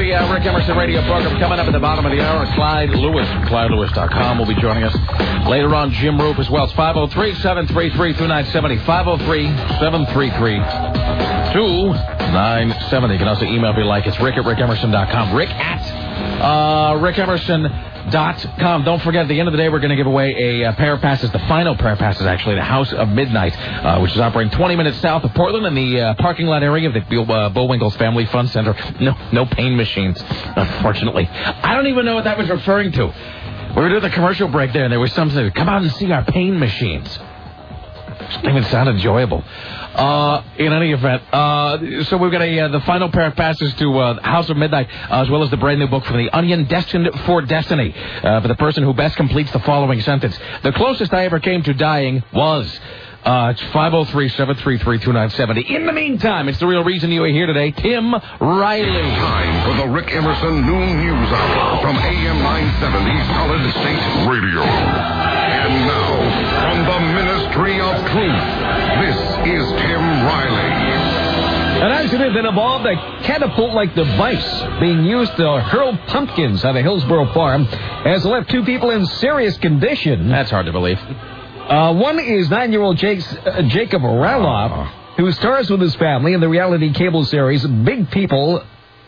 the Rick Emerson radio program. Coming up at the bottom of the hour, Clyde Lewis from ClydeLewis.com will be joining us. Later on, Jim Roop as well. It's 503-733-2970. 503-733-2970. You can also email if you like. It's Rick at RickEmerson.com. Rick at RickEmerson.com. Don't forget, at the end of the day, we're going to give away a pair of passes, the final pair of passes, actually, the House of Midnight, which is operating 20 minutes south of Portland in the parking lot area of the Bullwinkle's Family Fun Center. No pain machines, unfortunately. I don't even know what that was referring to. We were doing the commercial break there, and there was something, come out and see our pain machines. Something that sounded enjoyable. In any event, so we've got the final pair of passes to House of Midnight, as well as the brand new book from The Onion, Destined for Destiny, for the person who best completes the following sentence. The closest I ever came to dying was... it's 503-733-2970. In the meantime, it's the real reason you are here today, Tim Riley. Time for the Rick Emerson Noon News Hour from AM 970 Solid State Radio. And now, from the Ministry of Truth, this is Tim Riley. An accident that involved a catapult-like device being used to hurl pumpkins at a Hillsborough farm has left two people in serious condition. That's hard to believe. One is 9-year-old Jacob Raloff, who stars with his family in the reality cable series Little People,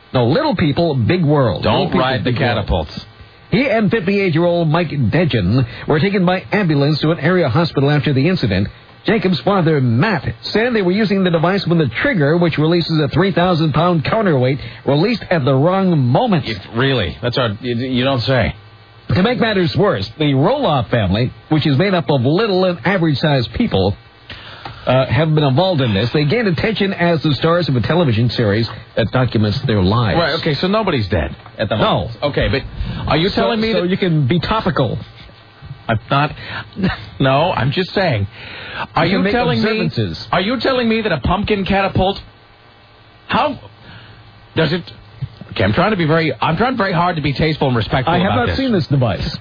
Big World. Don't ride the catapults. He and 58-year-old Mike Degin were taken by ambulance to an area hospital after the incident. Jacob's father, Matt, said they were using the device when the trigger, which releases a 3,000-pound counterweight, released at the wrong moment. Really? That's hard. You don't say. To make matters worse, the Roloff family, which is made up of little and average-sized people, have been involved in this. They gained attention as the stars of a television series that documents their lives. Right, okay, so nobody's dead at the moment. No. Okay, but are you telling me that... you can be topical. I'm not... No, I'm just saying. Are you telling me that a pumpkin catapult... How... Does it... Okay, I'm trying very hard to be tasteful and respectful about this. I have not seen this device.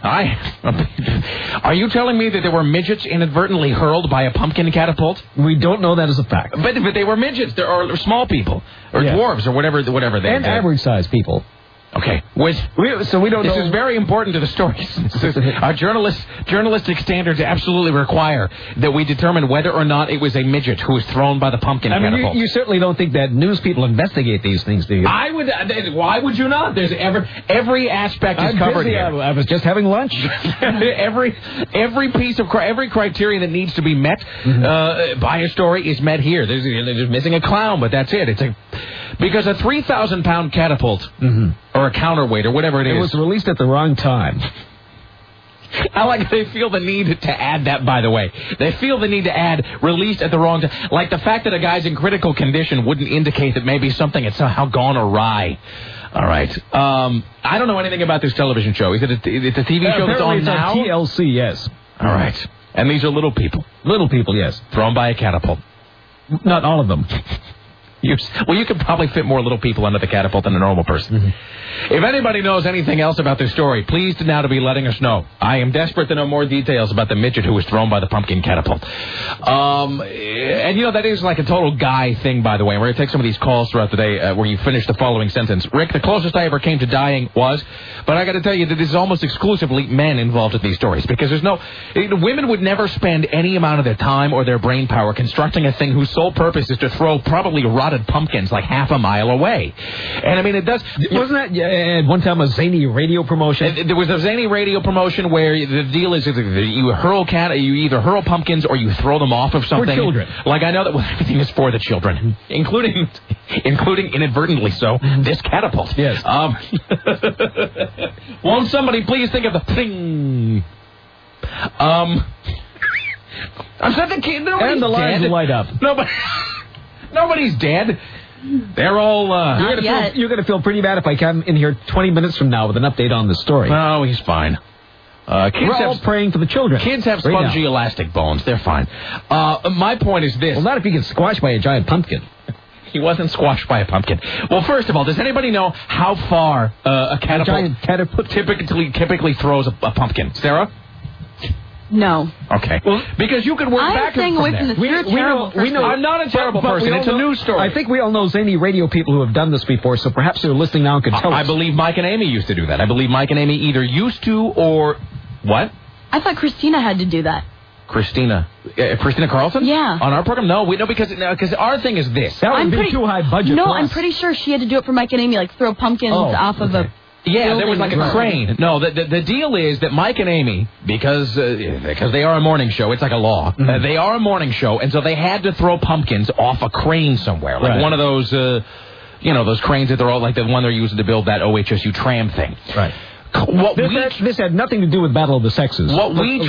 Are you telling me that there were midgets inadvertently hurled by a pumpkin catapult? We don't know that as a fact. But they were midgets, or small people, or dwarves, or whatever they are. And average-sized people. Okay. So we don't know. This is very important to the story. Our journalistic standards absolutely require that we determine whether or not it was a midget who was thrown by the pumpkin catapult. You certainly don't think that news people investigate these things, do you? I would. Why would you not? There's every aspect is covered here. I was just having lunch. every criterion that needs to be met by a story is met here. There's missing a clown, but that's it. Because a 3,000-pound catapult, or a counterweight, or whatever it is... It was released at the wrong time. I like they feel the need to add that, by the way. They feel the need to add released at the wrong time. Like the fact that a guy's in critical condition wouldn't indicate that maybe something had somehow gone awry. All right. I don't know anything about this television show. Is it a TV show that's on now? TLC, yes. All right. And these are little people? Little people, yes. Thrown by a catapult? Not all of them. You could probably fit more little people under the catapult than a normal person. If anybody knows anything else about this story, please now to be letting us know. I am desperate to know more details about the midget who was thrown by the pumpkin catapult. And, that is like a total guy thing, by the way. We're going to take some of these calls throughout the day where you finish the following sentence. Rick, the closest I ever came to dying was... But I got to tell you that this is almost exclusively men involved in these stories because there's no... Women would never spend any amount of their time or their brain power constructing a thing whose sole purpose is to throw probably rotted pumpkins like half a mile away. And, I mean, it does... Wasn't that at one time a zany radio promotion? There was a zany radio promotion where the deal is you either hurl pumpkins or you throw them off of something. For children. Like, I know that everything is for the children, including inadvertently so, this catapult. Yes. Won't somebody please think of the thing? I'm sorry, the kid. And the lines light up. Nobody's dead. They're all... You're going to feel pretty bad if I come in here 20 minutes from now with an update on the story. No, he's fine. We're all praying for the children. Kids have spongy elastic bones. They're fine. My point is this. Well, not if you get squashed by a giant pumpkin. He wasn't squashed by a pumpkin. Well, first of all, does anybody know how far a catapult typically throws a pumpkin? Sarah? No. Okay. Well, because you could work I'm back staying from away there. from this. You're a terrible person. I'm not a terrible But person. It's a news story. I think we all know zany radio people who have done this before, so perhaps they're listening now and could tell us. I believe Mike and Amy used to do that. I believe Mike and Amy either used to or... What? I thought Christina had to do that. Christina Carlson? Yeah. On our program? No, because our thing is this. That would be too high budget. No, for us. I'm pretty sure she had to do it for Mike and Amy, like throw pumpkins off of a... Yeah, there was like a crane. No, the deal is that Mike and Amy, because they are a morning show, it's like a law. Mm-hmm. They are a morning show, and so they had to throw pumpkins off a crane somewhere, like one of those, those cranes that they're all like the one they're using to build that OHSU tram thing. Right. This had nothing to do with Battle of the Sexes. What we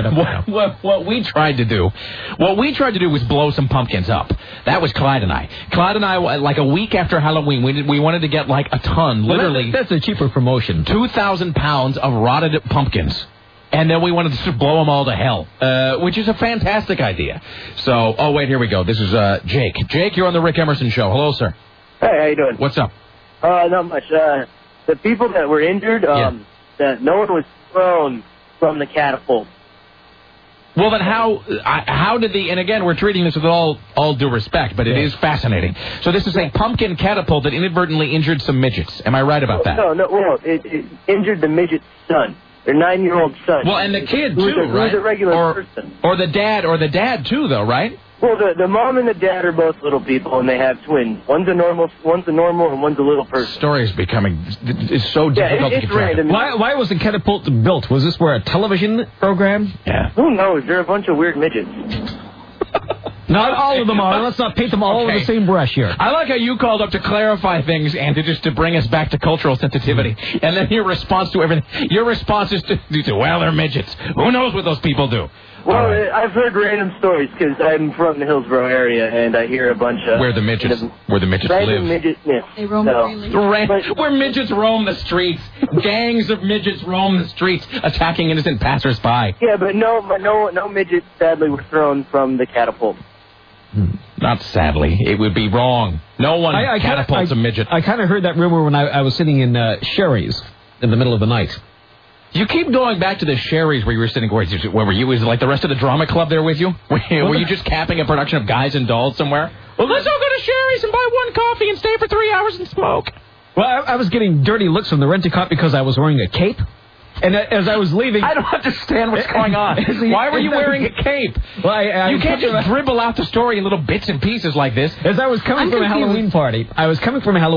tried to do was blow some pumpkins up. That was Clyde and I. Clyde and I, like a week after Halloween, we wanted to get like a ton, literally. That's a cheaper promotion. 2,000 pounds of rotted pumpkins. And then we wanted to blow them all to hell, which is a fantastic idea. So, wait, here we go. This is Jake. Jake, you're on the Rick Emerson Show. Hello, sir. Hey, how you doing? What's up? Not much. The people that were injured, that no one was thrown from the catapult. Well, then how did and again, we're treating this with all due respect, but it is fascinating. So this is a pumpkin catapult that inadvertently injured some midgets. Am I right about that? No, well, it injured the midget's son, their 9-year-old son. Well, and the kid, too, right? Who's a regular person. Or the dad, too, though, right? Well, the mom and the dad are both little people, and they have twins. One's a normal, and one's a little person. Story is becoming so difficult to keep track of. Why was the catapult built? Was this for a television program? Yeah. Who knows? They're a bunch of weird midgets. Not all of them are. Let's not paint them all with the same brush here. I like how you called up to clarify things and to bring us back to cultural sensitivity. And then your response to everything, is to well, they're midgets. Who knows what those people do? Well, I've heard random stories because I'm from the Hillsborough area, and I hear a bunch of... Where the midgets live. They roam freely. Where midgets roam the streets. Gangs of midgets roam the streets, attacking innocent passersby. Yeah, but no midgets, sadly, were thrown from the catapult. Not sadly. It would be wrong. No one catapults a midget. I kind of heard that rumor when I was sitting in Sherry's in the middle of the night. You keep going back to the Sherry's where you were sitting. Where were you? Was it like the rest of the drama club there with you? Were you just capping a production of Guys and Dolls somewhere? Well, let's all go to Sherry's and buy one coffee and stay for 3 hours and smoke. Well, I was getting dirty looks from the rent-a-cop because I was wearing a cape. And as I was leaving... I don't understand what's going on. Why were you wearing a cape? Well, you can't just dribble out the story in little bits and pieces like this. As I was coming from a Halloween party. Oh, this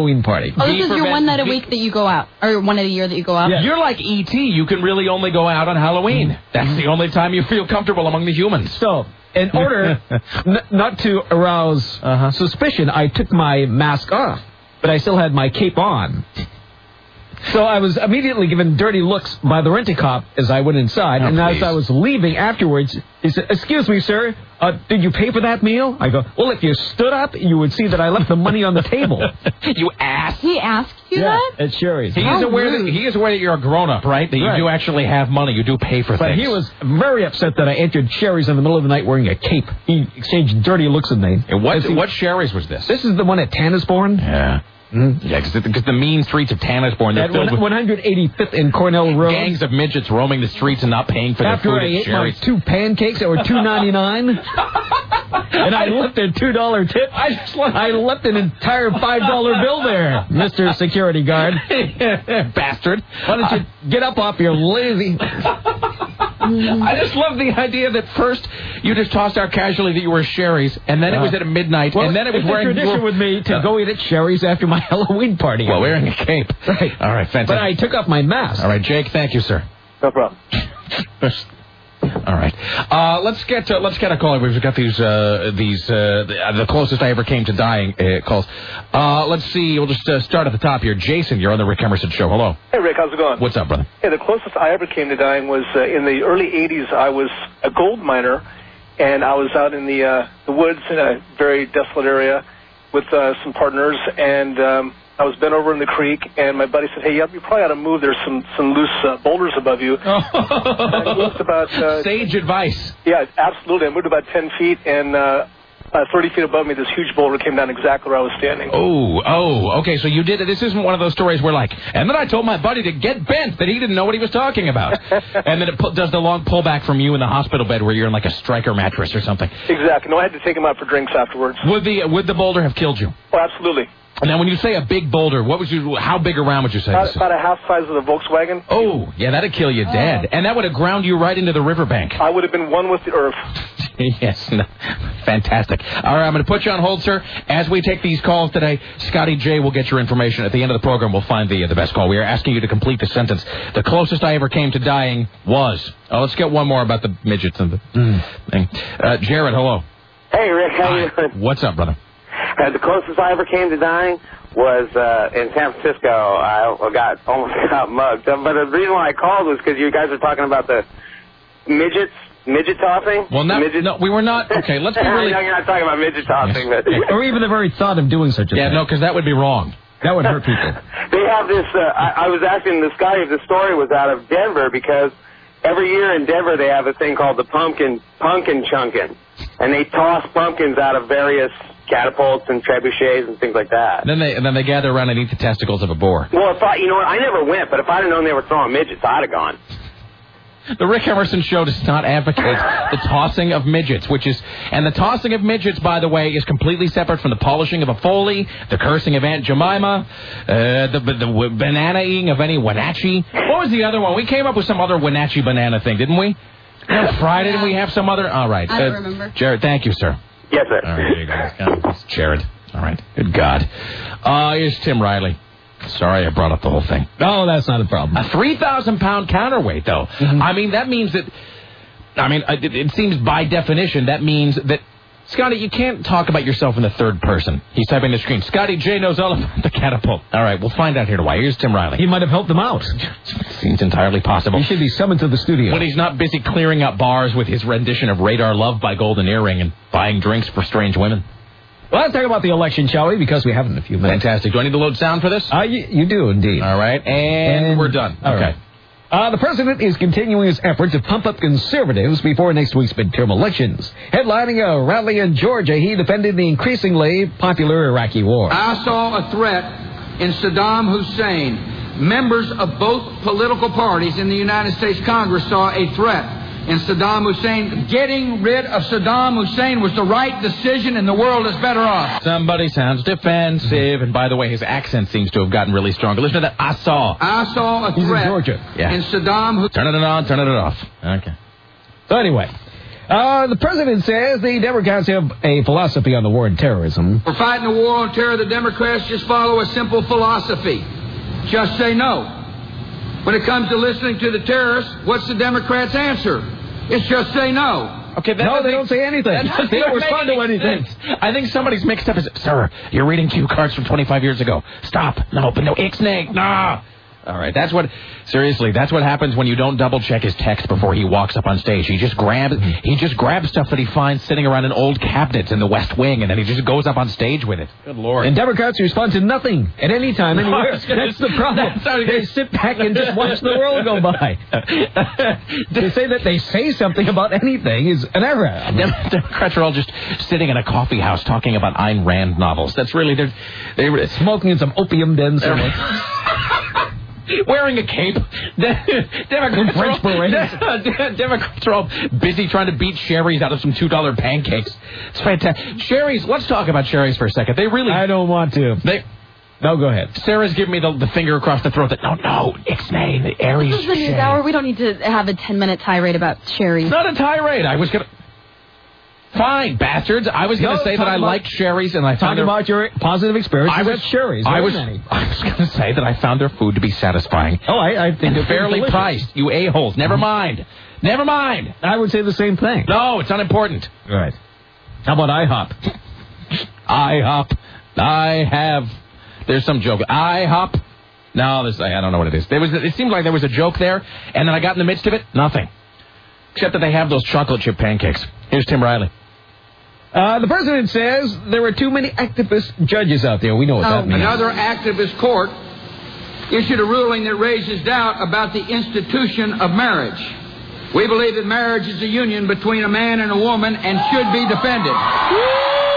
is your one night a week that you go out. Or one night a year that you go out? Yeah. You're like E.T. You can really only go out on Halloween. That's the only time you feel comfortable among the humans. So, in order not to arouse suspicion, I took my mask off. But I still had my cape on. So I was immediately given dirty looks by the rent-a-cop as I went inside. And as I was leaving afterwards, he said, "Excuse me, sir, did you pay for that meal?" I go, "Well, if you stood up, you would see that I left the money on the table." You ass. He asked you that? At Sherry's. He is aware that you're a grown-up, right? That you do actually have money. You do pay for things. But he was very upset that I entered Sherry's in the middle of the night wearing a cape. He exchanged dirty looks with me. And what Sherry's was this? This is the one at Tannisbourne. Yeah. Yeah, because the mean streets of Tannisbourne, they're filled with 185th and Cornell Road. Gangs of midgets roaming the streets and not paying for their food at Sherry's. After I ate my 2 pancakes that were $2.99, and I left a $2 tip, I left an entire $5 bill there, Mr. Security Guard. Bastard. Why don't you get up off your lazy... I just love the idea that first you just tossed out casually that you were Sherry's, and then it was at midnight, and then it was wearing... It's a tradition with me to go eat at Sherry's after my Halloween party. Well, wearing a cape. Right. All right, fantastic. But I took off my mask. All right, Jake, thank you, sir. No problem. All right. Let's get a call. We've got the closest I ever came to dying calls. Let's see. We'll just start at the top here. Jason, you're on the Rick Emerson Show. Hello. Hey, Rick. How's it going? What's up, brother? Hey, the closest I ever came to dying was in the early 80s. I was a gold miner, and I was out in the woods in a very desolate area with some partners, and I was bent over in the creek, and my buddy said, "Hey, you probably ought to move. There's some loose boulders above you." I moved about... Sage advice. Yeah, absolutely. I moved about 10 feet, and 30 feet above me, this huge boulder came down exactly where I was standing. Oh, okay, so you did it. This isn't one of those stories where, like, and then I told my buddy to get bent, that he didn't know what he was talking about. And then it does the long pullback from you in the hospital bed where you're in, like, a Stryker mattress or something. Exactly. No, I had to take him out for drinks afterwards. Would the boulder have killed you? Oh, absolutely. Now, when you say a big boulder, how big around would you say this is? About a half size of the Volkswagen. Oh, yeah, that'd kill you dead. And that would have ground you right into the riverbank. I would have been one with the earth. Yes, no, fantastic. All right, I'm going to put you on hold, sir. As we take these calls today, Scotty J will get your information. At the end of the program, we'll find the best call. We are asking you to complete the sentence. The closest I ever came to dying was... Oh, let's get one more about the midgets and the thing. Jared, hello. Hey, Rick, how you doing? What's up, brother? The closest I ever came to dying was in San Francisco. I almost got mugged. But the reason why I called was because you guys were talking about the midget tossing. Well, no, we were not. Okay, let's be really... No, you're not talking about midget tossing. But... or even the very thought of doing such a thing. Yeah, no, because that would be wrong. That would hurt people. They have this... I was asking this guy if the story was out of Denver because every year in Denver they have a thing called the pumpkin chunkin'. And they toss pumpkins out of various... catapults and trebuchets and things like that. And then they gather around and eat the testicles of a boar. Well, you know what? I never went, but if I'd have known they were throwing midgets, I'd have gone. The Rick Emerson Show does not advocate the tossing of midgets, and the tossing of midgets, by the way, is completely separate from the polishing of a Foley, the cursing of Aunt Jemima, the banana eating of any Wenatchee. What was the other one? We came up with some other Wenatchee banana thing, didn't we? Friday, didn't we have some other? All right. I don't remember. Jared, thank you, sir. Yes, sir. All right, there you go. It's Jared. All right. Good God. Here's Tim Riley. Sorry I brought up the whole thing. No, that's not a problem. A 3,000-pound counterweight, though. Mm-hmm. I mean, that means that... it seems by definition that means that... Scotty, you can't talk about yourself in the third person. He's typing the screen. Scotty J knows all about the catapult. All right, we'll find out here why. Here's Tim Riley. He might have helped them out. Seems entirely possible. He should be summoned to the studio. When he's not busy clearing up bars with his rendition of Radar Love by Golden Earring and buying drinks for strange women. Well, let's talk about the election, shall we? Because we haven't in a few minutes. Fantastic. Do I need to load sound for this? You do, indeed. All right, and we're done. Okay. Right. The president is continuing his effort to pump up conservatives before next week's midterm elections. Headlining a rally in Georgia, he defended the increasingly popular Iraqi war. I saw a threat in Saddam Hussein. Members of both political parties in the United States Congress saw a threat in Saddam Hussein. Getting rid of Saddam Hussein was the right decision, and the world is better off. Somebody sounds defensive, and by the way, his accent seems to have gotten really stronger. Listen to that. I saw a threat in Georgia. In Saddam Hussein. Turn it on, turn it off. Okay. So anyway, the president says the Democrats have a philosophy on the war on terrorism. For fighting the war on terror, the Democrats just follow a simple philosophy. Just say no. When it comes to listening to the terrorists, what's the Democrats' answer? It's just say no. Okay, they don't say anything. They don't respond to anything. I think somebody's mixed up. Sir, you're reading cue cards from 25 years ago. Stop. No, but no, ixnay. Nah. All right, that's what happens when you don't double check his text before he walks up on stage. He just grabs stuff that he finds sitting around in old cabinets in the West Wing, and then he just goes up on stage with it. Good Lord. And Democrats respond to nothing at any time, anywhere. That's the problem. They sit back and just watch the world go by. To say that they say something about anything is an error. Democrats are all just sitting in a coffee house talking about Ayn Rand novels. That's really they're smoking in some opium dens. Wearing a cape. Democrats are all busy trying to beat Sherry's out of some $2 pancakes. It's fantastic. Sherry's, let's talk about Sherry's for a second. I don't want to. No, go ahead. Sarah's giving me the finger across the throat. No, ixnay, the Aries. This is the news hour. We don't need to have a 10-minute tirade about Sherry's. Not a tirade. I was going to... Fine, bastards. I was going to say that I liked Sherry's, and I found about your positive experiences at Sherry's. I was going to say that I found their food to be satisfying. Oh, I think it's fairly priced. You a-holes. Never mind. I would say the same thing. No, it's unimportant. Right. How about IHOP? IHOP. There's some joke. IHOP. No, I don't know what it is. It seemed like there was a joke there, and then I got in the midst of it. Nothing. Except that they have those chocolate chip pancakes. Here's Tim Riley. The president says there are too many activist judges out there. We know what that means. Another activist court issued a ruling that raises doubt about the institution of marriage. We believe that marriage is a union between a man and a woman and should be defended.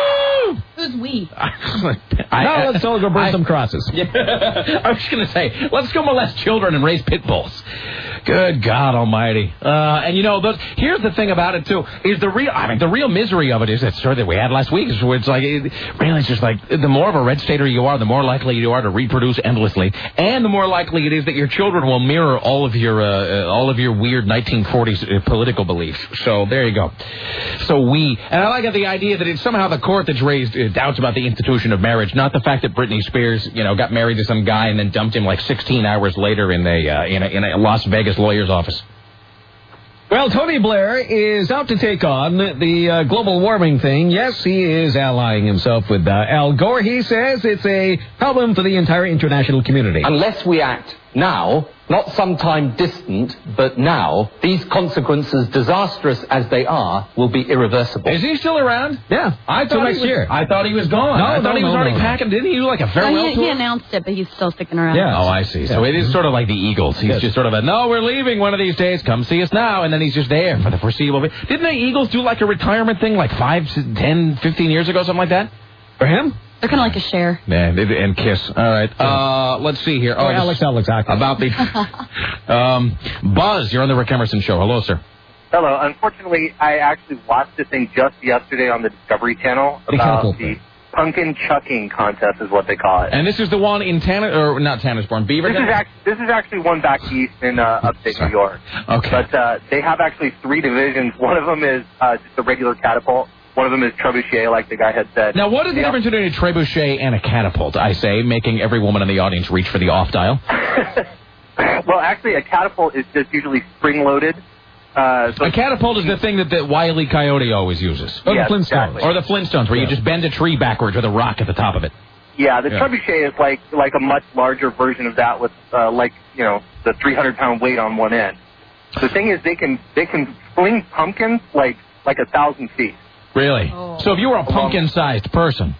Who's we? Now let's all go burn some crosses. Yeah, I was going to say, let's go molest children and raise pit bulls. Good God Almighty! And you know, here's the thing about it too: is the real misery of it is that story that we had last week. Is where it's like, really, it's just like the more of a red stater you are, the more likely you are to reproduce endlessly, and the more likely it is that your children will mirror all of your weird 1940s political beliefs. So there you go. And I like the idea that it's somehow the court that's raised doubts about the institution of marriage, not the fact that Britney Spears, got married to some guy and then dumped him like 16 hours later in a Las Vegas lawyer's office. Well, Tony Blair is out to take on the global warming thing. Yes, he is allying himself with Al Gore. He says it's a problem for the entire international community. Unless we act now, not sometime distant, but now, these consequences, disastrous as they are, will be irreversible. Is he still around? Yeah, until next year. I thought he was gone. I thought he was already packing. Didn't he do like a farewell tour? He announced it, but he's still sticking around. Yeah. Oh, I see. So it is sort of like the Eagles. He's just sort of no, we're leaving one of these days. Come see us now. And then he's just there for the foreseeable future. Didn't the Eagles do like a retirement thing like 5, 10, 15 years ago, something like that? For him? They're kind of like a share. Yeah, and Kiss. All right. Let's see here. Oh, Alex. About the Buzz, you're on the Rick Emerson Show. Hello, sir. Hello. Unfortunately, I actually watched a thing just yesterday on the Discovery Channel about the pumpkin chucking contest, is what they call it. And this is the one in not Tannersborn, Beaverton? This is actually one back east in upstate New York. Okay. But they have actually 3 divisions. One of them is just a regular catapult. One of them is trebuchet, like the guy had said. Now, what is the difference between a trebuchet and a catapult, I say, making every woman in the audience reach for the off dial? Well, actually, a catapult is just usually spring-loaded. A catapult is the thing that Wile E. Coyote always uses. Or the Flintstones. Exactly. Or the Flintstones, where you just bend a tree backwards with a rock at the top of it. Yeah, the trebuchet is like a much larger version of that with, the 300-pound weight on one end. The thing is, they can fling pumpkins like 1,000 feet. Really? Oh. So if you were a pumpkin-sized person,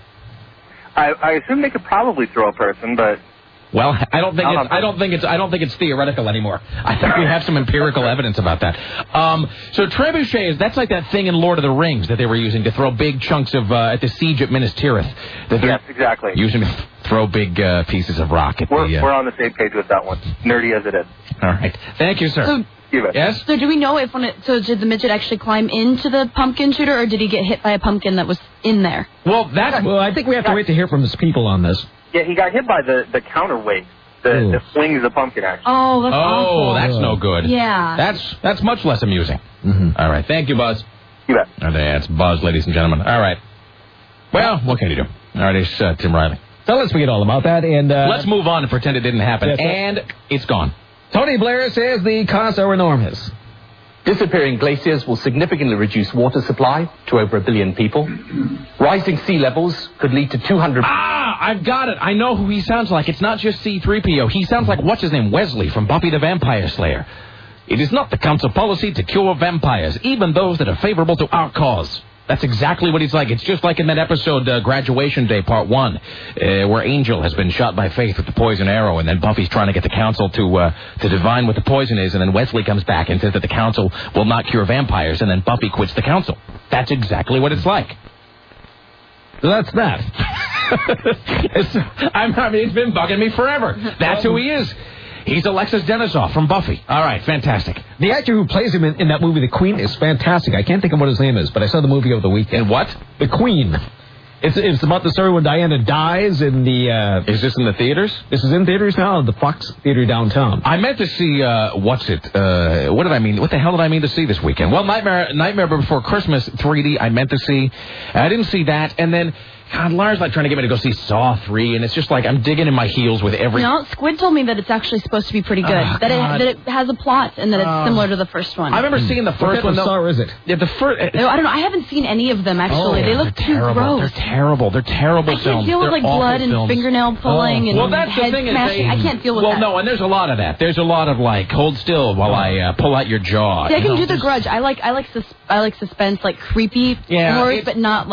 I assume they could probably throw a person, but well, I don't think it's theoretical anymore. I think we have some empirical evidence about that. So trebuchet that's like that thing in Lord of the Rings that they were using to throw big chunks of at the siege at Minas Tirith. Yes, exactly. Using to throw big pieces of rock at we're on the same page with that one. Nerdy as it is. All right. Thank you, sir. Yes? So do we know if did the midget actually climb into the pumpkin shooter, or did he get hit by a pumpkin that was in there? Well, I think we have to wait to hear from his people on this. Yeah, he got hit by the counterweight. The flings the pumpkin, actually. Oh, that's awful. Oh, that's no good. Yeah. That's much less amusing. Mm-hmm. All right. Thank you, Buzz. You bet. That's Buzz, ladies and gentlemen. All right. Well, what can you do? All right, it's Tim Riley. So let's forget all about that. And let's move on and pretend it didn't happen. And it's gone. Tony Blair says the costs are enormous. Disappearing glaciers will significantly reduce water supply to over 1 billion people. Rising sea levels could lead to 200... I've got it. I know who he sounds like. It's not just C-3PO. He sounds like, what's his name, Wesley from Buffy the Vampire Slayer. It is not the council policy to cure vampires, even those that are favorable to our cause. That's exactly what he's like. It's just like in that episode, Graduation Day, Part 1, where Angel has been shot by Faith with the poison arrow, and then Buffy's trying to get the council to divine what the poison is, and then Wesley comes back and says that the council will not cure vampires, and then Buffy quits the council. That's exactly what it's like. So that's that. It's been bugging me forever. That's who he is. He's Alexis Denisof from Buffy. All right, fantastic. The actor who plays him in that movie, The Queen, is fantastic. I can't think of what his name is, but I saw the movie over the weekend. What? The Queen. It's about the story when Diana dies in the... Is this in the theaters? This is in theaters now, the Fox Theater downtown. I meant to see, what did I mean? What the hell did I mean to see this weekend? Well, Nightmare Before Christmas 3D I meant to see. I didn't see that, and then... God, Lars trying to get me to go see Saw 3, and it's just like I'm digging in my heels with every... No, Squid told me that it's actually supposed to be pretty good. That it has a plot, and that it's similar to the first one. I remember seeing the first one, though. What Saw is it? Yeah, the first... No, I don't know. I haven't seen any of them, actually. They look too gross. They're terrible. They're terrible films. I can't deal with, like, blood and fingernail pulling and head smashing. I can't deal with that. Well, no, and there's a lot of that. There's a lot of, like, hold still while I pull out your jaw. See, I can do The Grudge. I like suspense, like creepy horrors, but not, like,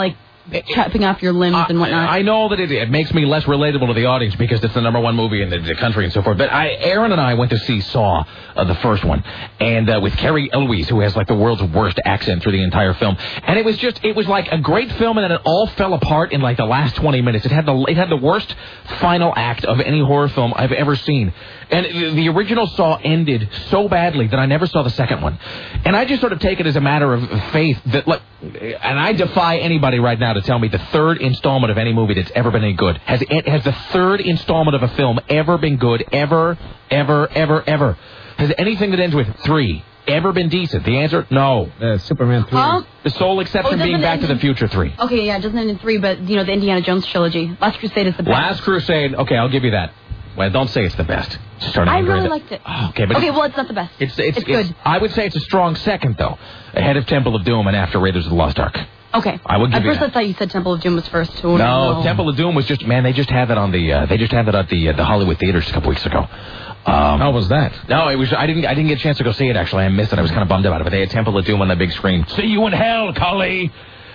chopping off your limbs and whatnot. I know that it makes me less relatable to the audience because it's the #1 movie in the country and so forth. But Aaron and I went to see Saw, the first one, and with Carrie Elwes, who has like the world's worst accent through the entire film. And it was like a great film, and then it all fell apart in like the last 20 minutes. It had the worst final act of any horror film I've ever seen. And the original Saw ended so badly that I never saw the second one. And I just sort of take it as a matter of faith that, like, and I defy anybody right now to tell me the third installment of any movie that's ever been any good. Has the third installment of a film ever been good? Ever? Has anything that ends with 3 ever been decent? The answer, no. Superman 3. The sole exception being Back to the Future 3. Okay, yeah, it doesn't end in 3, but, the Indiana Jones trilogy. Last Crusade is the best. Last Crusade, okay, I'll give you that. Well, don't say it's the best. I really liked it. Oh, okay, well, it's not the best. It's good. I would say it's a strong second, though, ahead of Temple of Doom and after Raiders of the Lost Ark. Okay. I would give you that. At first, I thought you said Temple of Doom was first. Too. No, Temple of Doom was just, man, they just had that on the the Hollywood theaters a couple weeks ago. How was that? No, it was. I didn't get a chance to go see it. Actually, I missed it. I was kind of bummed about it. But they had Temple of Doom on the big screen. See you in hell, Cully.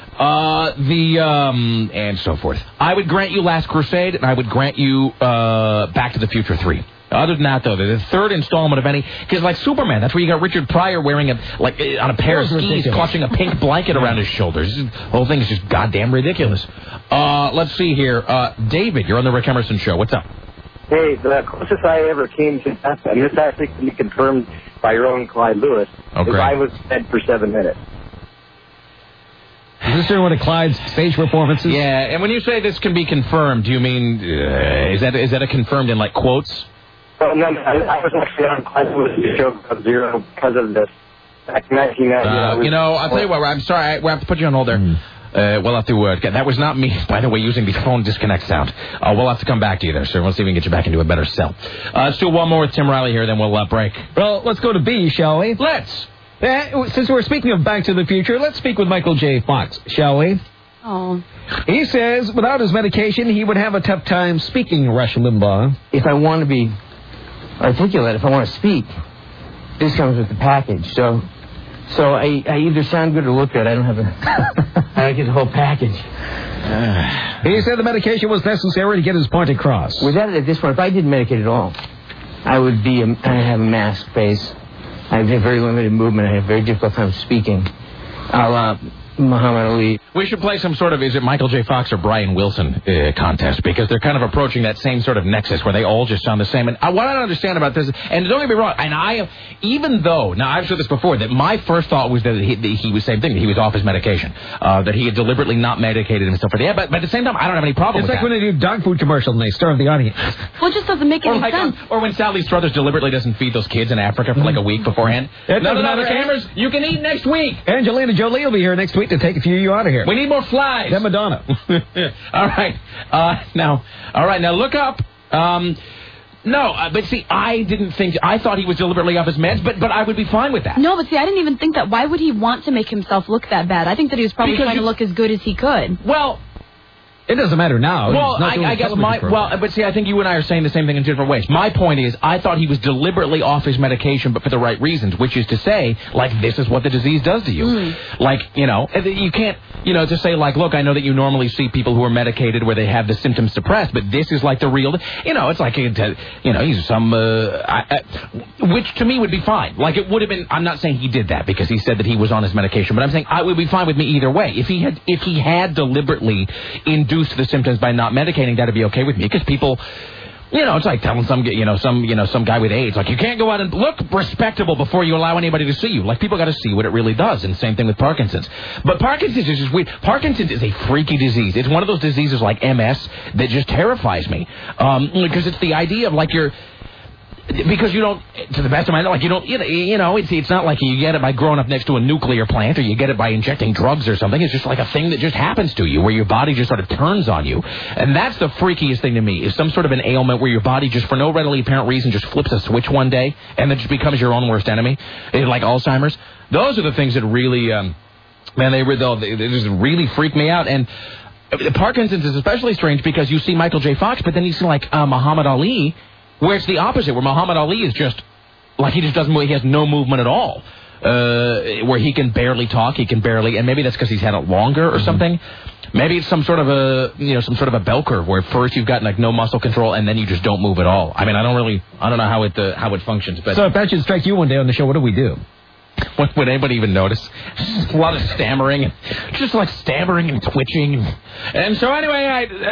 And so forth. I would grant you Last Crusade, and I would grant you Back to the Future 3. Other than that, though, the third installment of any, because like Superman, that's where you got Richard Pryor wearing on a pair of skis, clutching a pink blanket around his shoulders. The whole thing is just goddamn ridiculous. Let's see here. David, you're on the Rick Emerson Show. What's up? Hey, the closest I ever came to death, and this actually can be confirmed by your own Clyde Lewis, is I was dead for 7 minutes. Is this one of Clyde's stage performances? Yeah, and when you say this can be confirmed, do you mean, is that a confirmed in, like, quotes? Well, no, I was actually on Clyde Lewis' show Zero because of this. Back in 1990. I'll tell you what, I'm sorry, we'll have to put you on hold there. We'll have to get that was not me, by the way, using the phone disconnect sound. We'll have to come back to you there, sir. We'll see if we can get you back into a better cell. Let's do one more with Tim Riley here, then we'll break. Well, let's go to B, shall we? Let's. Since we're speaking of Back to the Future, let's speak with Michael J. Fox, shall we? Oh. He says without his medication, he would have a tough time speaking Rush Limbaugh. If I want to be articulate, if I want to speak, this comes with the package. So I either sound good or look good. I don't get the whole package. He said the medication was necessary to get his point across. Without it at this point, if I didn't medicate at all, I'd have a masked face. I have very limited movement. I have a very difficult time speaking. Muhammad Ali. We should play some sort of, is it Michael J. Fox or Brian Wilson contest, because they're kind of approaching that same sort of nexus where they all just sound the same. And what I don't understand about this, and don't get me wrong, and even though, now I've said this before, that my first thought was that he was same thing, that he was off his medication, that he had deliberately not medicated himself for the air, but at the same time, I don't have any problem with that. It's like when they do dog food commercial and they starve the audience. Well, it just doesn't make any sense. Or when Sally Struthers deliberately doesn't feed those kids in Africa for like a week beforehand. No, the cameras, you can eat next week. Angelina Jolie will be here next week to take a few of you out of here. We need more flies. Then Madonna. All right. Now look up. But see, I thought he was deliberately off his meds, but I would be fine with that. No, but see, I didn't even think that. Why would he want to make himself look that bad? I think that he was probably trying to look as good as he could. Well, it doesn't matter now. Well, I guess but see, I think you and I are saying the same thing in different ways. My point is, I thought he was deliberately off his medication, but for the right reasons, which is to say, like, this is what the disease does to you. Like, you can't, to say, like, look, I know that you normally see people who are medicated where they have the symptoms suppressed, but this is like the real, it's like, he's which to me would be fine. Like, it would have been, I'm not saying he did that because he said that he was on his medication, but I'm saying it would be fine with me either way. If he had deliberately induced the symptoms by not medicating, that'd be okay with me, because people, it's like telling some guy with AIDS, like, you can't go out and look respectable before you allow anybody to see you. Like, people got to see what it really does, and same thing with Parkinson's. But Parkinson's is just weird. Parkinson's is a freaky disease. It's one of those diseases like MS that just terrifies me, because it's the idea of like because you don't, to the best of my knowledge, like, you don't, it's not like you get it by growing up next to a nuclear plant, or you get it by injecting drugs or something. It's just like a thing that just happens to you, where your body just sort of turns on you. And that's the freakiest thing to me, is some sort of an ailment where your body just, for no readily apparent reason, just flips a switch one day, and then just becomes your own worst enemy, like Alzheimer's. Those are the things that really, they just really freak me out. And Parkinson's is especially strange because you see Michael J. Fox, but then you see, like, Muhammad Ali, where it's the opposite, where Muhammad Ali is just, like, he just doesn't move, he has no movement at all. where he can barely talk, and maybe that's because he's had it longer or something. Maybe it's some sort of a bell curve where first you've got like no muscle control and then you just don't move at all. I mean, I don't know how it functions. But so if that should strike you one day on the show, what do we do? Would anybody even notice? Just a lot of stammering, just like stammering and twitching. And so anyway,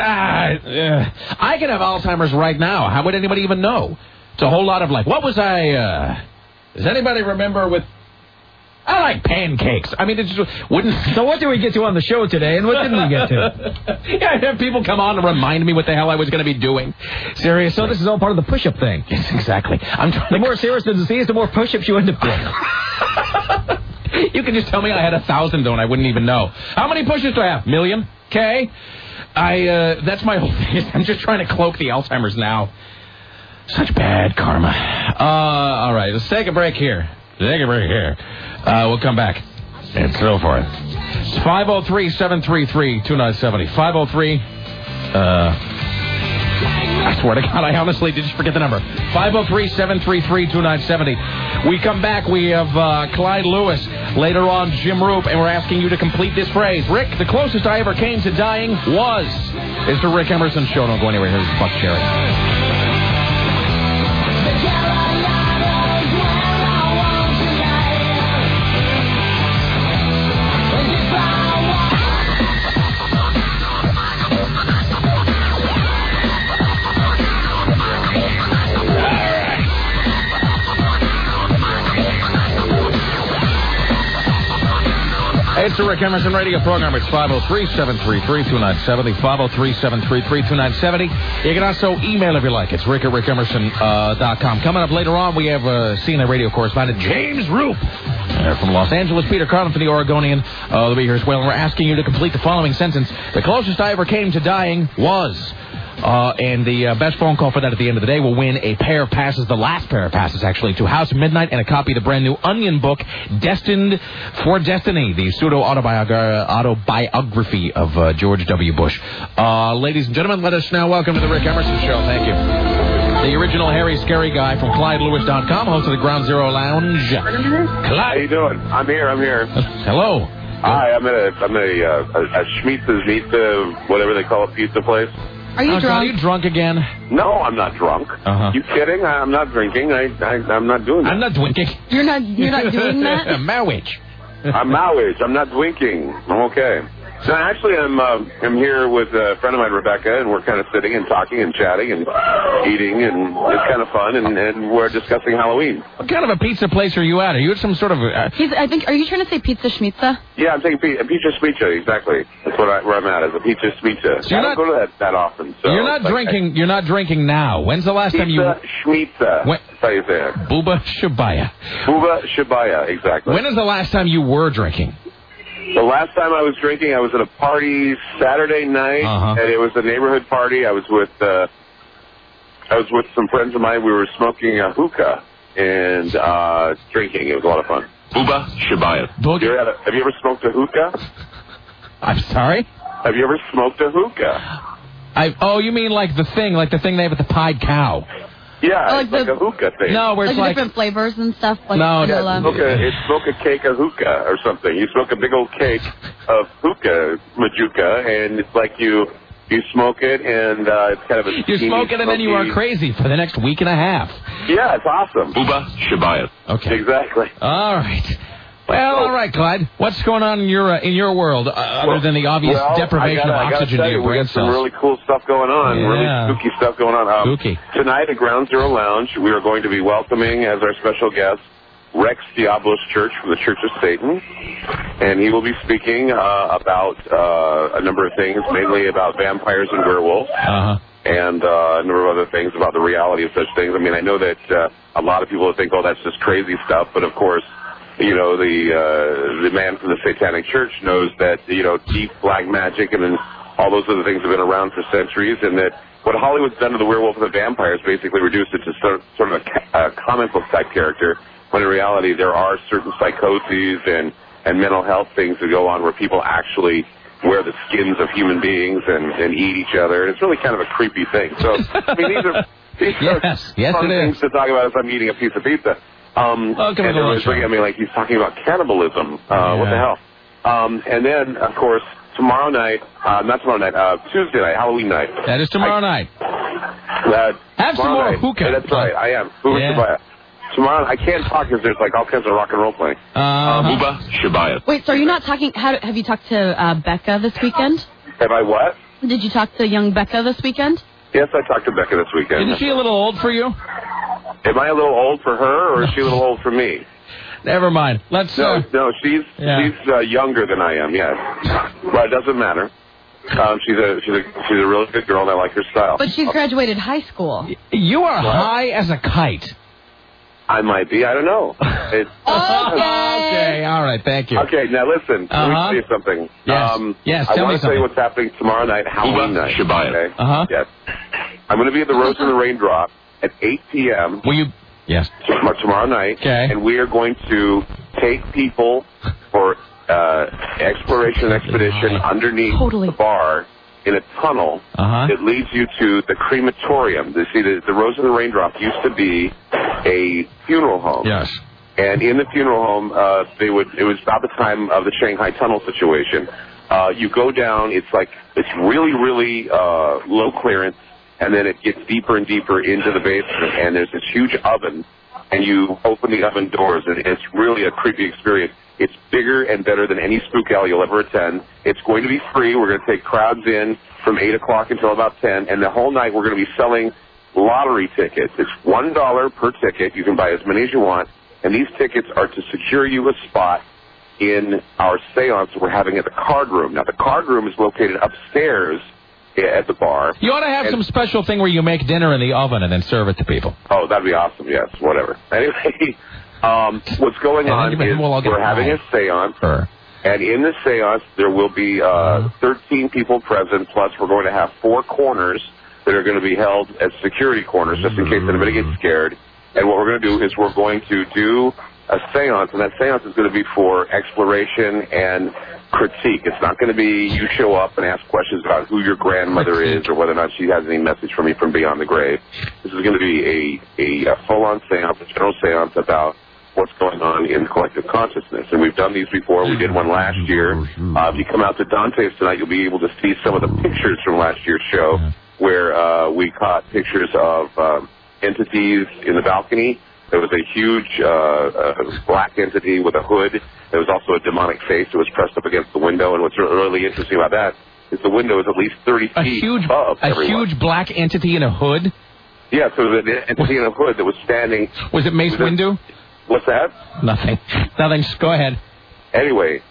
I can have Alzheimer's right now. How would anybody even know? It's a whole lot of like, what was I? Does anybody remember with? I like pancakes. I mean, it just wouldn't. So what did we get to on the show today, and what didn't we get to? Yeah, I have people come on to remind me what the hell I was going to be doing. Seriously. So this is all part of the push-up thing. Yes, exactly. The more serious the disease, the more push-ups you end up doing. You can just tell me I had 1,000, though, and I wouldn't even know. How many pushes do I have? 1,000,000? Okay. That's my whole thing. I'm just trying to cloak the Alzheimer's now. Such bad karma. All right, let's take a break here. We'll come back and so forth. It's 503-733-2970. 503. I swear to God, I honestly did just forget the number. 503-733-2970. We come back. We have Clyde Lewis. Later on, Jim Roop, and we're asking you to complete this phrase. Rick, the closest I ever came to dying was. It's the Rick Emerson Show. Don't go anywhere. Here's Buck Cherry. It's the Rick Emerson radio program. It's 503-733-2970. 503-733-2970. You can also email if you like. It's rick at rickemerson.com. Coming up later on, we have CNN radio correspondent James Roop from Los Angeles. Peter Carlin from the Oregonian. They'll be here as well. And we're asking you to complete the following sentence. The closest I ever came to dying was... and the best phone call for that at the end of the day will win a pair of passes, the last pair of passes, actually, to House of Midnight and a copy of the brand new Onion book, Destined for Destiny, the pseudo-autobiography of George W. Bush. Ladies and gentlemen, let us now welcome to the Rick Emerson Show. Thank you. The original Harry Scary Guy from ClydeLewis.com, host of the Ground Zero Lounge. Clyde. How you doing? I'm here. Hello. Hi, I'm at a Schmietz's Pizza, whatever they call it, pizza place. Are you drunk? Are you drunk again? No, I'm not drunk. You kidding? I'm not drinking. I'm not doing that. I'm not drinking. You're not doing that? Mowage. I'm Mowage. I'm not drinking. I'm okay. So actually, I'm here with a friend of mine, Rebecca, and we're kind of sitting and talking and chatting and eating, and it's kind of fun, and we're discussing Halloween. What kind of a pizza place are you at? Are you at some sort of... I think, are you trying to say Pizza Schmitza? Yeah, I'm taking Pizza Schmitza, exactly. That's where I'm at, is a Pizza Schmitza. So I don't go to that often. So you're not drinking. You're not drinking now. When's the last time you... Pizza Schmitza. That's how you say it. Booba Shabaya. Booba Shabaya, exactly. When is the last time you were drinking? The last time I was drinking, I was at a party Saturday night, and it was a neighborhood party. I was with some friends of mine. We were smoking a hookah and drinking. It was a lot of fun. Booba Shabaya. Have you ever smoked a hookah? I'm sorry? Have you ever smoked a hookah? Oh, you mean like the thing they have at the Pied Cow? Yeah, it's like a hookah thing. No, where it's like different flavors and stuff. Like no, smoke a cake of hookah or something. You smoke a big old cake of hookah, majuka, and it's like you smoke it, and it's kind of a... You smoke it, and then you are crazy for the next week and a half. Yeah, it's awesome. Booba Shabaya. Okay. Exactly. All right. Well, all right, Clyde. What's going on in your world other than the obvious deprivation of oxygen to your brain cells? We got some really cool stuff going on, really spooky stuff going on. Spooky. Tonight at Ground Zero Lounge, we are going to be welcoming as our special guest Rex Diablos Church from the Church of Satan, and he will be speaking about a number of things, mainly about vampires and werewolves. And a number of other things about the reality of such things. I mean, I know that a lot of people think, oh, that's just crazy stuff, but of course, you know, the man from the Satanic Church knows that, you know, deep black magic and then all those other things have been around for centuries, and that what Hollywood's done to the werewolf and the vampire is basically reduced it to sort of a comic book type character, when in reality there are certain psychoses and mental health things that go on where people actually wear the skins of human beings and eat each other. And it's really kind of a creepy thing. So, I mean, these are fun things to talk about as I'm eating a piece of pizza. Welcome to and the everybody's looking at me like he's talking about cannibalism. What the hell? And then, of course, tomorrow night, Tuesday night, Halloween night. That is tomorrow night. Have some more hookah. Yeah, that's right, I am. Tomorrow, I can't talk because there's like all kinds of rock and roll playing. Huba Shabbat. Wait, so are you not talking? Have you talked to Becca this weekend? Have I what? Did you talk to young Becca this weekend? Yes, I talked to Becca this weekend. Isn't she a little old for you? Am I a little old for her, or is she a little old for me? Never mind. Let's. No, she's younger than I am. Yes, but it doesn't matter. She's a really good girl, and I like her style. But she's graduated high school. You are high as a kite. I might be. I don't know. Okay. All right. Thank you. Okay. Now listen. Let me tell you something. Yes. I Tell me want to tell something. you what's happening tomorrow night, Halloween night. Okay? Yes. I'm going to be at the Rose and the Raindrop at 8 p.m. Will you? Yes. Tomorrow night. Okay. And we are going to take people for exploration expedition underneath the bar in a tunnel that leads you to the crematorium. You see, the Rose and the Raindrop used to be a funeral home. Yes. And in the funeral home, it was about the time of the Shanghai Tunnel situation. You go down, it's really, really low clearance, and then it gets deeper and deeper into the basement, and there's this huge oven, and you open the oven doors, and it's really a creepy experience. It's bigger and better than any spook alley you'll ever attend. It's going to be free. We're going to take crowds in from 8 o'clock until about 10, and the whole night we're going to be selling lottery tickets. It's $1 per ticket. You can buy as many as you want, and these tickets are to secure you a spot in our seance we're having at the card room. Now, the card room is located upstairs at the bar. You ought to have some special thing where you make dinner in the oven and then serve it to people. Oh, that'd be awesome, yes, whatever. Anyway, what's going on is we're having a seance, and in the seance there will be 13 people present, plus we're going to have 4 corners that are going to be held as security corners, just in case anybody gets scared. And what we're going to do is we're going to do a seance, and that seance is going to be for exploration and critique. It's not going to be you show up and ask questions about who your grandmother is or whether or not she has any message for me from beyond the grave. This is going to be a full-on seance, a general seance about what's going on in collective consciousness. And we've done these before. We did one last year. If you come out to Dante's tonight, you'll be able to see some of the pictures from last year's show where we caught pictures of entities in the balcony. There was a huge black entity with a hood. There was also a demonic face that was pressed up against the window. And what's really interesting about that is the window is at least 30 feet above everyone. Huge black entity in a hood? Yeah, so there was an entity in a hood that was standing. Was it Mace Windu? What's that? Nothing. Go ahead. Anyway,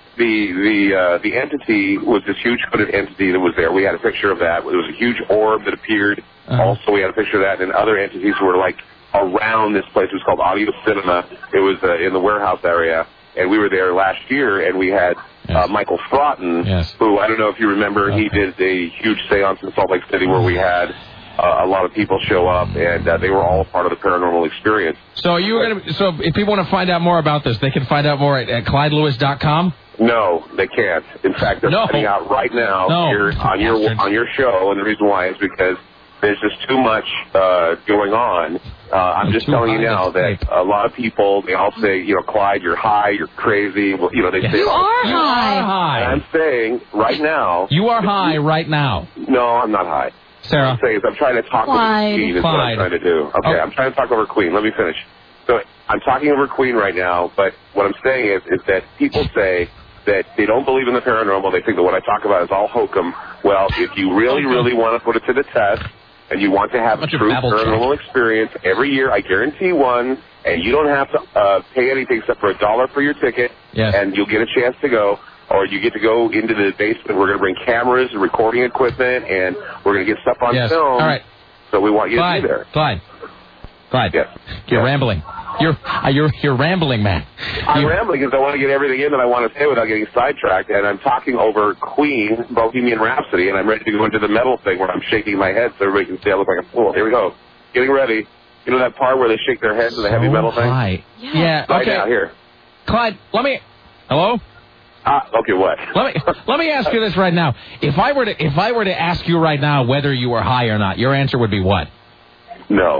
the entity was this huge hooded entity that was there. We had a picture of that. There was a huge orb that appeared. Also, we had a picture of that. And other entities were like around this place. It was called Audio Cinema. It was in the warehouse area. And we were there last year, and we had Michael Frotton, who, I don't know if you remember, he did a huge seance in Salt Lake City where we had a lot of people show up, and they were all a part of the paranormal experience. So if people want to find out more about this, they can find out more at ClydeLewis.com? No, they can't. In fact, they're finding out right now here on your show, and the reason why is because there's just too much going on. I'm just telling you now that a lot of people, they all say, Clyde, you're high, you're crazy. Well, they say, you are high. And I'm saying right now. You are high right now. No, I'm not high. Sarah. What I'm saying is I'm trying to talk over Queen is what I'm trying to do. Okay, I'm trying to talk over Queen. Let me finish. So I'm talking over Queen right now, but what I'm saying is that people say that they don't believe in the paranormal. They think that what I talk about is all hokum. Well, if you really, really want to put it to the test, and you want to have a true paranormal experience every year, I guarantee one, and you don't have to pay anything except for $1 for your ticket, and you'll get a chance to go, or you get to go into the basement. We're going to bring cameras and recording equipment, and we're going to get stuff on film. All right. So we want you to be there. Clyde. Yes. You're rambling. You're rambling, man. I'm rambling because I want to get everything in that I want to say without getting sidetracked, and I'm talking over Queen, Bohemian Rhapsody, and I'm ready to go into the metal thing where I'm shaking my head so everybody can see I look like a fool. Here we go. Getting ready. You know that part where they shake their heads in the heavy metal thing? Yeah. Right Okay. now, here. Clyde, hello? Okay, what? Let me ask you this right now. If I were to ask you right now whether you were high or not, your answer would be what? No.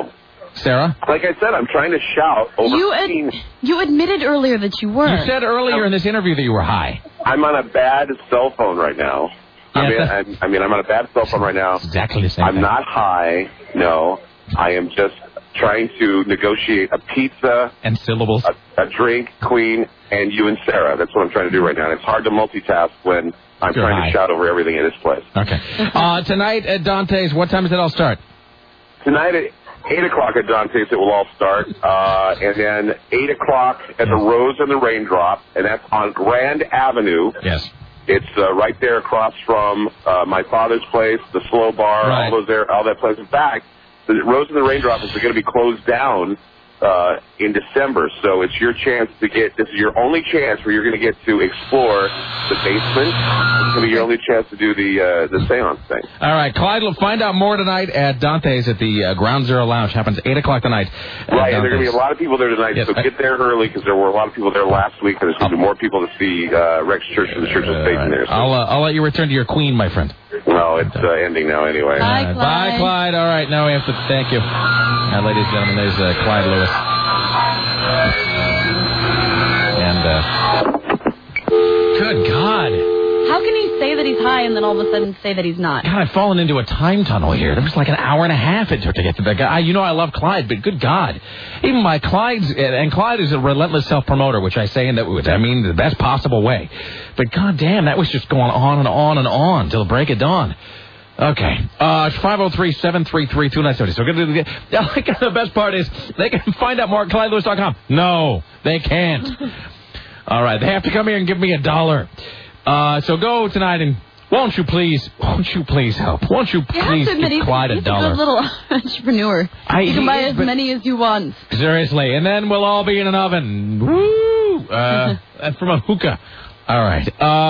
Sarah? Like I said, I'm trying to shout over. You admitted earlier that you were. You said earlier in this interview that you were high. I'm on a bad cell phone right now. Yeah, I'm on a bad cell phone right now. Exactly the same I'm thing. not high, no. I am just trying to negotiate a pizza. And syllables. A drink, Queen, and you and Sarah. That's what I'm trying to do right now. And it's hard to multitask when I'm trying to shout over everything in this place. Okay. Tonight at Dante's, what time does it all start? Tonight at 8 o'clock at Dante's, it will all start. And then 8 o'clock at the Rose and the Raindrop, and that's on Grand Avenue. Yes. It's right there across from my father's place, the Slow Bar, all that place. In fact, the Rose and the Raindrop is going to be closed down in December, so it's your chance to this is your only chance where you're going to get to explore the basement. It's going to be your only chance to do the seance thing. All right, Clyde, we'll find out more tonight at Dante's at the Ground Zero Lounge. Happens 8 o'clock tonight. Right, and there are going to be a lot of people there tonight, so get there early because there were a lot of people there last week, and there's going to be more people to see Rex Church and the Church of Satan there. So. I'll let you return to your Queen, my friend. Well, it's ending now anyway. Bye, Clyde. Bye, Clyde. All right, now we have to thank you. Ladies and gentlemen, there's Clyde Lewis. And, good God. How can he say that he's high and then all of a sudden say that he's not? God, I've fallen into a time tunnel here. There was like an hour and a half it took to get to the guy. You know I love Clyde, but good God. Even my Clyde is a relentless self-promoter, which I say in the best possible way. But God damn, that was just going on and on and on till the break of dawn. Okay. 503-733-2970. So the best part is they can find out more at ClydeLewis.com. No, they can't. All right. They have to come here and give me $1. So go tonight and won't you please help? Won't you please give Clyde $1? He's a good little entrepreneur. You can buy as many as you want. Seriously. And then we'll all be in an oven. Woo! From a hookah. All right.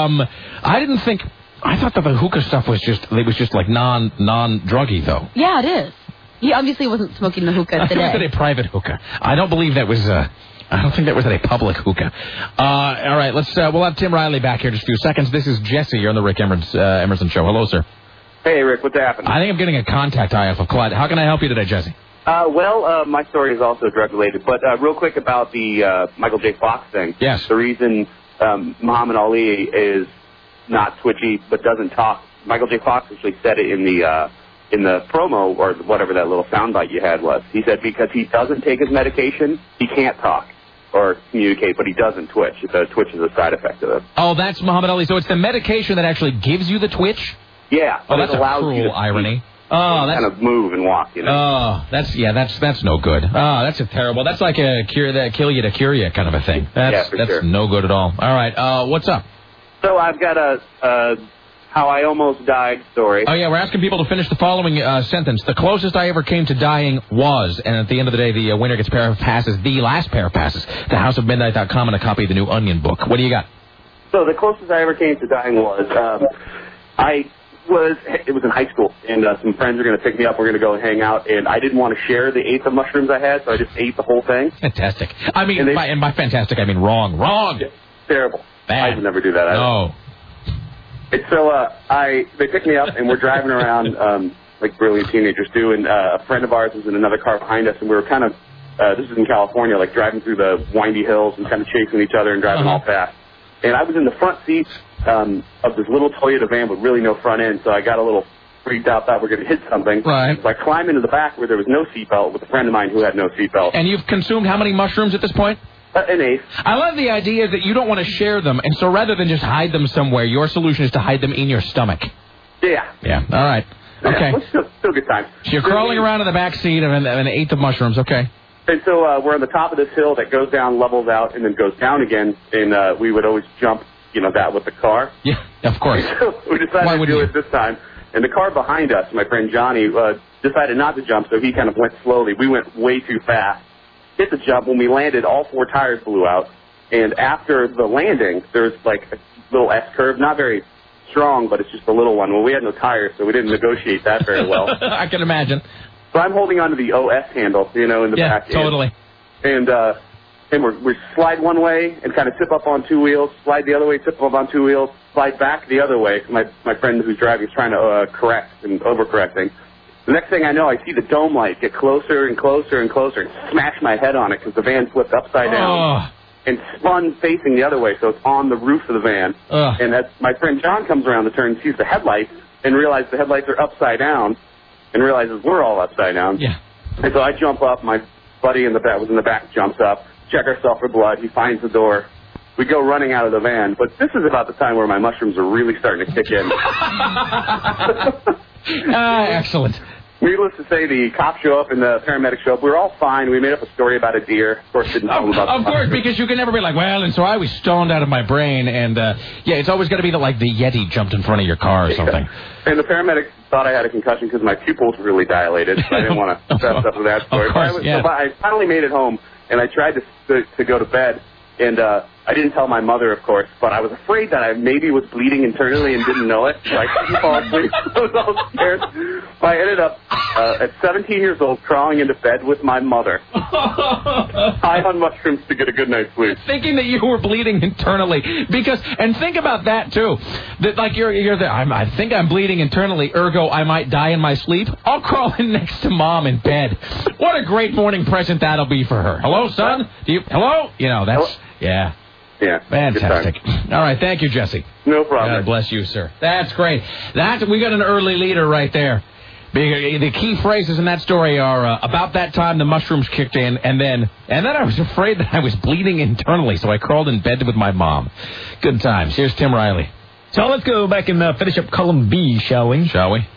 I thought that the hookah stuff was just like non-druggy, though. Yeah, it is. He obviously wasn't smoking the hookah today. I think it was at a private hookah. I don't believe that was... I don't think that was at a public hookah. All right, we'll have Tim Riley back here in just a few seconds. This is Jesse. You're on the Rick Emerson Show. Hello, sir. Hey, Rick. What's happening? I think I'm getting a contact eye off of Clyde. How can I help you today, Jesse? My story is also drug-related, but real quick about the Michael J. Fox thing. Yes. The reason Muhammad Ali is not twitchy but doesn't talk, Michael J. Fox actually said it in the promo or whatever that little soundbite you had was. He said because he doesn't take his medication, he can't talk or communicate, but he doesn't twitch. The twitch is a side effect of it. Oh, that's Muhammad Ali. So it's the medication that actually gives you the twitch? Yeah. Oh, that's a cruel irony. Oh, that's kind of move and walk, you know. Oh, that's no good. Oh, that's a terrible. That's like a kill you to cure you kind of a thing. That's sure. No good at all. All right, what's up? So I've got a how I almost died story. Oh, yeah, we're asking people to finish the following sentence. The closest I ever came to dying was, and at the end of the day, the winner gets a pair of passes, the last pair of passes, to houseofmidnight.com and a copy of the new Onion book. What do you got? So the closest I ever came to dying was, it was in high school, and some friends were going to pick me up. We're going to go and hang out, and I didn't want to share the eighth of mushrooms I had, so I just ate the whole thing. Fantastic. I mean, and by fantastic, I mean wrong. Wrong. Yeah, terrible. Bad. I would never do that either. No. And so they picked me up, and we're driving around like brilliant teenagers do, and a friend of ours was in another car behind us, and we were kind of, this is in California, like driving through the windy hills and kind of chasing each other and driving all fast. And I was in the front seat of this little Toyota van with really no front end, so I got a little freaked out, thought we were going to hit something. Right. So I climbed into the back where there was no seatbelt with a friend of mine who had no seatbelt. And you've consumed how many mushrooms at this point? An eighth. I love the idea that you don't want to share them, and so rather than just hide them somewhere, your solution is to hide them in your stomach. Yeah. Yeah, all right. Okay. Yeah, still good time. So you're crawling around in the back seat of an eighth of mushrooms, okay. And so we're on the top of this hill that goes down, levels out, and then goes down again, and we would always jump, that with the car. Yeah, of course. So we decided to do it this time. And the car behind us, my friend Johnny, decided not to jump, so he kind of went slowly. We went way too fast. Hit the jump. When we landed, all four tires blew out. And after the landing, there's like a little S-curve, not very strong, but it's just a little one. Well, we had no tires, so we didn't negotiate that very well. I can imagine. So I'm holding onto the OS handle, in the back. Yeah, totally. And we slide one way and kind of tip up on two wheels, slide the other way, tip up on two wheels, slide back the other way. My friend who's driving is trying to correct and overcorrecting. The next thing I know, I see the dome light get closer and closer and closer and smash my head on it because the van flipped upside down and spun facing the other way, so it's on the roof of the van. And as my friend John comes around the turn, sees the headlights and realizes the headlights are upside down and realizes we're all upside down. Yeah. And so I jump up. My buddy was in the back jumps up, check ourselves for blood. He finds the door. We go running out of the van. But this is about the time where my mushrooms are really starting to kick in. Excellent. Needless to say, the cops show up and the paramedics show up. We were all fine. We made up a story about a deer. Of course, didn't tell them about Of course, because you can never be like, well, and so I was stoned out of my brain, and, it's always got to be like the Yeti jumped in front of your car or something. And the paramedics thought I had a concussion because my pupils were really dilated. So I didn't want to mess up with that story. Of course, So I finally made it home, and I tried to go to bed, and I didn't tell my mother, of course, but I was afraid that I maybe was bleeding internally and didn't know it, so I couldn't fall asleep. I was all scared. So I ended up, at 17 years old, crawling into bed with my mother, high on mushrooms to get a good night's sleep. Thinking that you were bleeding internally, and think about that too. That like you're there. I think I'm bleeding internally. Ergo, I might die in my sleep. I'll crawl in next to mom in bed. What a great morning present that'll be for her. Hello, son. Hello. That's Yeah. Fantastic. All right. Thank you, Jesse. No problem. God bless you, sir. That's great. We got an early leader right there. The key phrases in that story are about that time the mushrooms kicked in, and then I was afraid that I was bleeding internally, so I crawled in bed with my mom. Good times. Here's Tim Riley. So let's go back and finish up column B, shall we? Shall we?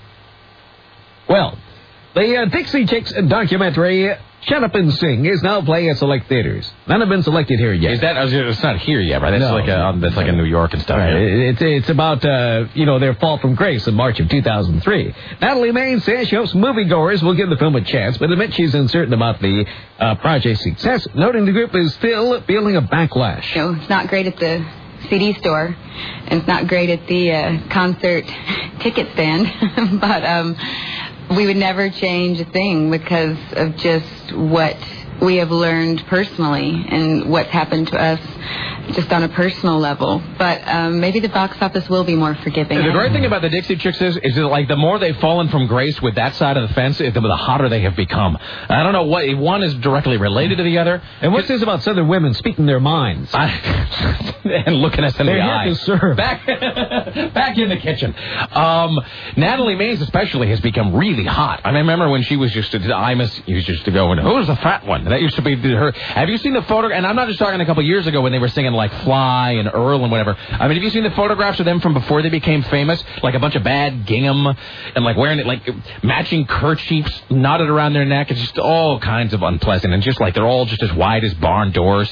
Well, the Dixie Chicks documentary, Shut Up and Sing, is now playing at select theaters. None have been selected here yet. Is that? It's not here yet, right? That's like a New York and stuff. Right. Yeah. It's about their fall from grace in March of 2003. Natalie Main says she hopes moviegoers will give the film a chance, but admits she's uncertain about the project's success, noting the group is still feeling a backlash. It's not great at the CD store, and it's not great at the concert ticket stand, but we would never change a thing because of just what we have learned personally and what's happened to us just on a personal level. But maybe the box office will be more forgiving. The great thing about the Dixie Chicks is that, like, the more they've fallen from grace with that side of the fence, the hotter they have become. I don't know what one is directly related to the other. And what's this about Southern women speaking their minds? And looking us in the eye. To serve. Back in the kitchen. Natalie Mays especially has become really hot. I remember when she was just Imus used just to go, and who's the fat one? That used to be her. Have you seen the photo? And I'm not just talking a couple years ago when they were singing like Fly and Earl and whatever. I mean, have you seen the photographs of them from before they became famous? Like a bunch of bad gingham and like wearing like matching kerchiefs knotted around their neck. It's just all kinds of unpleasant, and just like they're all just as wide as barn doors.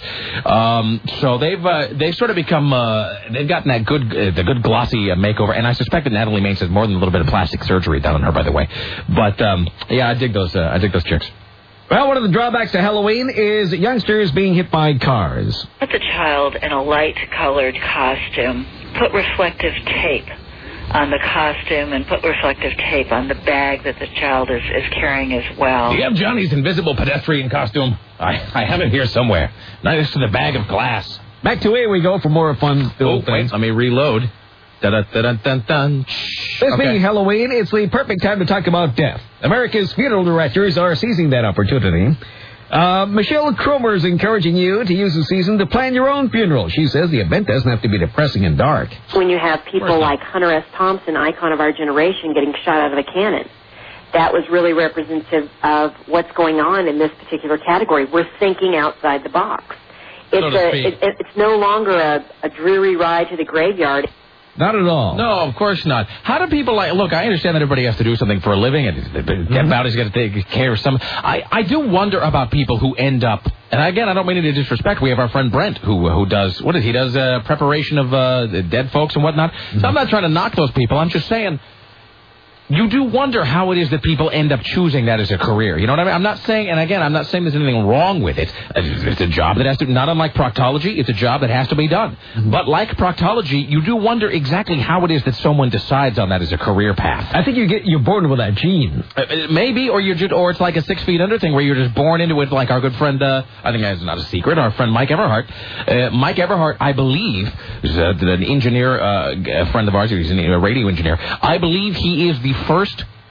So they've sort of become they've gotten that the good glossy makeover, and I suspect that Natalie Maines has more than a little bit of plastic surgery done on her, by the way. But I dig those chicks. Well, one of the drawbacks to Halloween is youngsters being hit by cars. Put the child in a light-colored costume. Put reflective tape on the costume and put reflective tape on the bag that the child is carrying as well. Do you have Johnny's invisible pedestrian costume? I have it here somewhere. Next to the bag of glass. Back to A we go for more fun. Wait, let me reload. Dun-dun-dun-dun-dun. This being Halloween, it's the perfect time to talk about death. America's funeral directors are seizing that opportunity. Michelle Cromer is encouraging you to use the season to plan your own funeral. She says the event doesn't have to be depressing and dark. When you have people like Hunter S. Thompson, icon of our generation, getting shot out of a cannon, that was really representative of what's going on in this particular category. We're thinking outside the box. It's no longer a dreary ride to the graveyard. Not at all. No, of course not. How do people look, I understand that everybody has to do something for a living, and Death Bounty's got to take care of some. I do wonder about people who end up, and again, I don't mean any disrespect. We have our friend Brent who does, he does preparation of dead folks and whatnot. So I'm not trying to knock those people. I'm just saying, you do wonder how it is that people end up choosing that as a career. You know what I mean? I'm not saying there's anything wrong with it. It's a job that has to, not unlike proctology, it's a job that has to be done. But like proctology, you do wonder exactly how it is that someone decides on that as a career path. I think you're born with that gene. Maybe, or it's like a 6 feet under thing where you're just born into it, like our good friend, I think it's not a secret, our friend Mike Everhart. Mike Everhart, I believe, is an engineer, a friend of ours, he's a radio engineer. I believe he is the first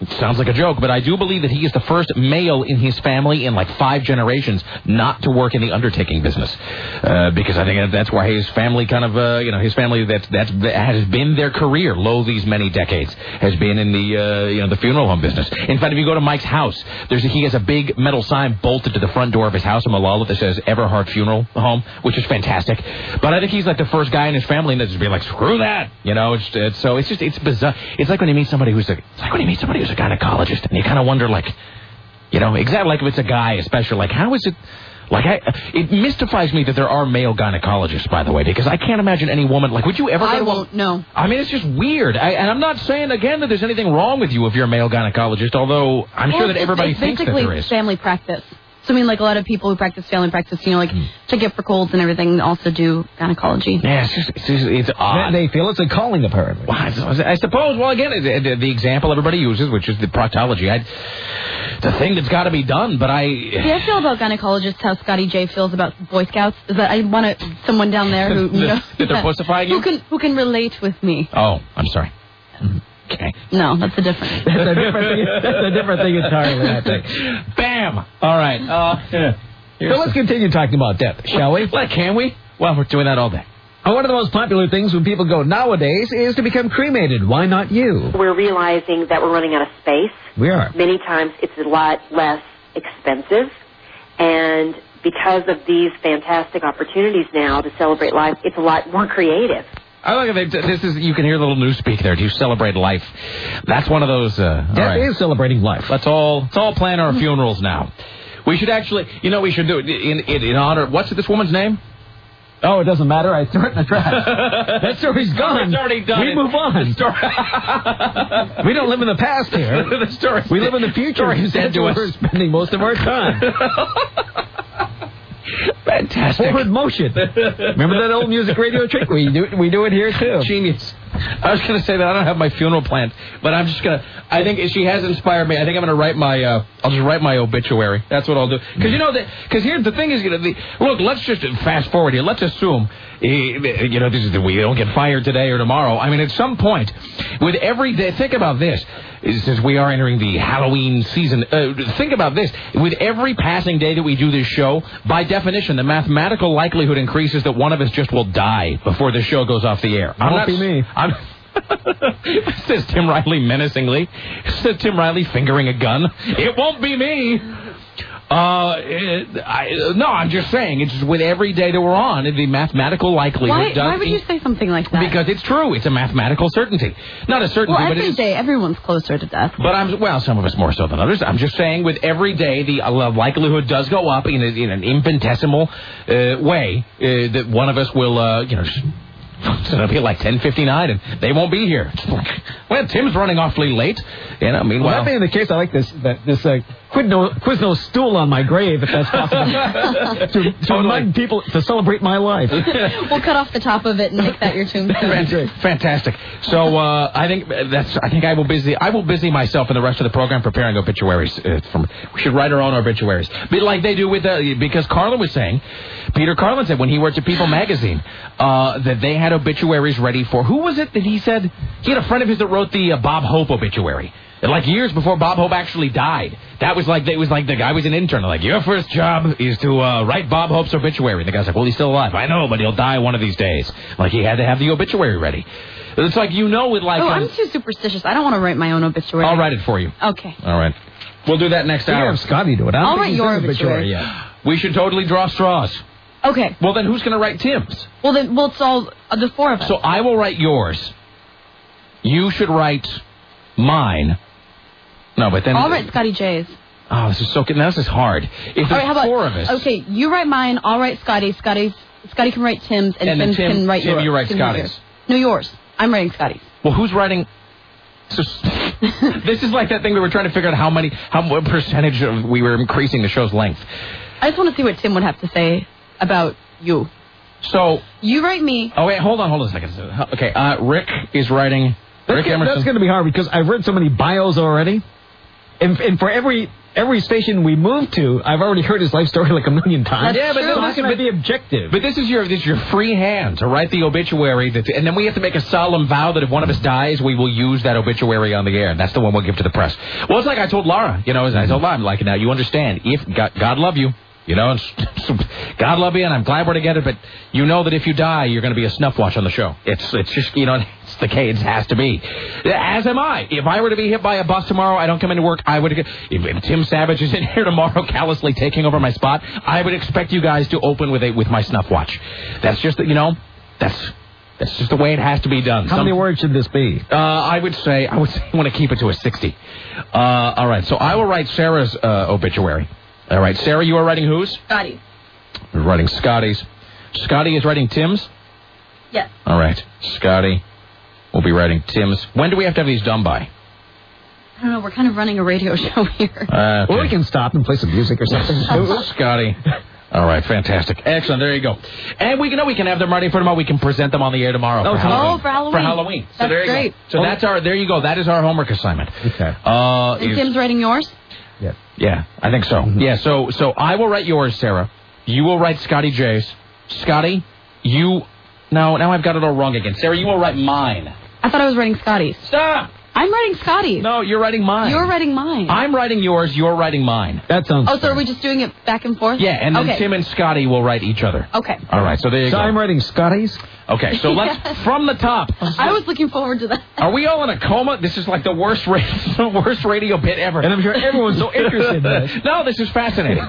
It sounds like a joke, but I do believe that he is the first male in his family in like 5 generations not to work in the undertaking business. Because I think that's why his family kind of, his family that has been their career, these many decades, has been in the funeral home business. In fact, if you go to Mike's house, he has a big metal sign bolted to the front door of his house in Malala that says Everhart Funeral Home, which is fantastic. But I think he's like the first guy in his family that's just being like, screw that. It's bizarre. It's like when you meet somebody who's a gynecologist, and you kind of wonder, exactly like if it's a guy, especially, like, how is it? It mystifies me that there are male gynecologists, by the way, because I can't imagine any woman, would you ever... I won't, no. I mean, it's just weird. And I'm not saying, again, that there's anything wrong with you if you're a male gynecologist, although I'm sure that everybody thinks that there is. It's basically family practice. So, I mean, a lot of people who practice family practice, to get for colds and everything, also do gynecology. Yeah, it's odd. They feel it's a calling, apparently. Well, I suppose, again, the example everybody uses, which is the proctology, the thing that's got to be done, but I feel about gynecologists how Scotty J feels about Boy Scouts, is that I want someone down there who, that they're pussifying you? Who can relate with me. Oh, I'm sorry. Okay. No, that's a different thing. That's a different thing entirely, I think. Bam! All right. So let's continue talking about death, shall we? Can we? Well, we're doing that all day. One of the most popular things when people go nowadays is to become cremated. Why not you? We're realizing that we're running out of space. We are. Many times it's a lot less expensive. And because of these fantastic opportunities now to celebrate life, it's a lot more creative. I like it. You can hear the little newspeak there. Do you celebrate life? That's one of those. That is celebrating life. Let's all plan our funerals now. We should actually, we should do it in honor. What's this woman's name? Oh, it doesn't matter. I threw it in the trash. That story's gone. It's already done. We move on. We don't live in the past here. We live in the future. That's where we're spending most of our time. Fantastic. Forward motion. Remember that old music radio trick? We do it here, too. Genius. I was going to say that I don't have my funeral planned, but I'm just going to... I think she has inspired me. I think I'm going to write my... I'll just write my obituary. That's what I'll do. Because here's the thing is... Look, let's just fast forward here. Let's assume... we don't get fired today or tomorrow. I mean, at some point, with every day... Think about this. Since we are entering the Halloween season, think about this. With every passing day that we do this show, by definition, the mathematical likelihood increases that one of us just will die before the show goes off the air. Won't be me. Says Tim Riley menacingly. Says Tim Riley fingering a gun. It won't be me. No, I'm just saying, it's just with every day that we're on, the mathematical likelihood Why would you say something like that? Because it's true. It's a mathematical certainty. Not a certainty, but every day, everyone's closer to death. But some of us more so than others. I'm just saying, with every day, the likelihood does go up in an infinitesimal way that one of us will, so it'll be like 10:59, and they won't be here. Well, Tim's running awfully late. Meanwhile, well, that being the case, I like this Quiznos stool on my grave, if that's possible, to remind people to celebrate my life. We'll cut off the top of it and make that your tombstone. Fantastic. So I think I will busy myself and the rest of the program preparing obituaries. We should write our own obituaries, like they do with because Carlin was saying, Peter Carlin said when he worked at People magazine that they had obituaries ready for, who was it that he said he had a friend of his that wrote the Bob Hope obituary. Like years before Bob Hope actually died. It was like the guy was an intern. Like, your first job is to write Bob Hope's obituary. And the guy's like, well, he's still alive. I know, but he'll die one of these days. Like, he had to have the obituary ready. It's like, with like... Oh, I'm too superstitious. I don't want to write my own obituary. I'll write it for you. Okay. All right. We'll do that next hour. Have Scotty do it. I'll write your obituary. Yet. We should totally draw straws. Okay. Well, then who's going to write Tim's? Well, it's all the four of us. So I will write yours. You should write mine. No, but then... I'll write Scotty J's. Oh, this is hard. If there's four of us... Okay, you write mine, I'll write Scotty's. Scotty can write Tim's, and Tim can write yours. Tim, you write Scotty's. No, yours. I'm writing Scotty's. Well, who's writing... This is like that thing we were trying to figure out what percentage we were increasing the show's length. I just want to see what Tim would have to say about you. So... You write me... Oh, wait, hold on a second. Okay, Rick is writing... Rick Emerson. That's going to be hard because I've read so many bios already. And for every station we move to, I've already heard his life story like a million times. Yeah, but how can I be objective? But this is your free hand to write the obituary, and then we have to make a solemn vow that if one of us dies, we will use that obituary on the air. And that's the one we'll give to the press. Well, it's like I told Laura. I told Laura, I'm like, now you understand. If God love you. God love you, and I'm glad we're together, but you know that if you die, you're going to be a snuff watch on the show. It's just, it's the case. It has to be. As am I. If I were to be hit by a bus tomorrow, I don't come into work, I would... If Tim Savage is in here tomorrow callously taking over my spot, I would expect you guys to open with my snuff watch. That's just, that's just the way it has to be done. How many words should this be? I would say I want to keep it to a 60. All right, so I will write Sarah's obituary. All right, Sarah, you are writing whose? Scotty. We're writing Scotty's. Scotty is writing Tim's? Yes. All right, Scotty will be writing Tim's. When do we have to have these done by? I don't know, we're kind of running a radio show here. Okay. Well, we can stop and play some music or something. Scotty. All right, fantastic. Excellent, there you go. And we can have them ready for tomorrow. We can present them on the air tomorrow. For Halloween. For Halloween. So that's there you great. Go. So there you go. That is our homework assignment. Okay. And Tim's writing yours? Yeah, I think so. Mm-hmm. Yeah, so I will write yours, Sarah. You will write Scotty J's. Scotty, you... No, now I've got it all wrong again. Sarah, you will write mine. I thought I was writing Scotty's. Stop! I'm writing Scotty's. No, you're writing mine. You're writing mine. I'm writing yours, you're writing mine. That sounds so are we just doing it back and forth? Yeah, and then Tim and Scotty will write each other. Okay. All right, so there you go. So I'm writing Scotty's? Okay, so let's... From the top. I was looking forward to that. Are we all in a coma? This is like the worst radio bit ever. And I'm sure everyone's so interested in this. No, this is fascinating.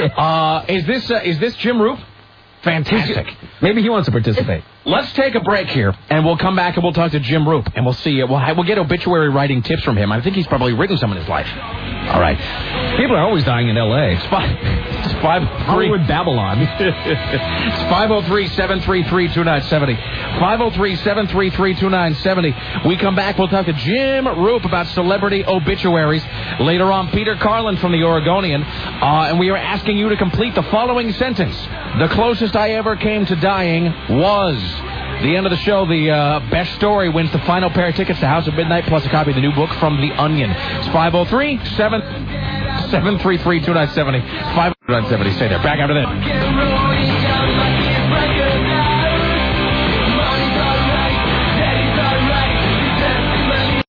Is this Jim Roop? Fantastic. Maybe he wants to participate. Let's take a break here, and we'll come back and we'll talk to Jim Roop, and we'll see. We'll get obituary writing tips from him. I think he's probably written some in his life. All right. People are always dying in L.A. It's 503 Hollywood Babylon. It's 503-733-2970. 503-733-2970. We come back, we'll talk to Jim Roop about celebrity obituaries. Later on, Peter Carlin from the Oregonian, and we are asking you to complete the following sentence. The closest I ever came to dying was... The end of the show, the best story wins the final pair of tickets to House of Midnight plus a copy of the new book from The Onion. It's 503-733-2970. 50970. Stay there. Back after this.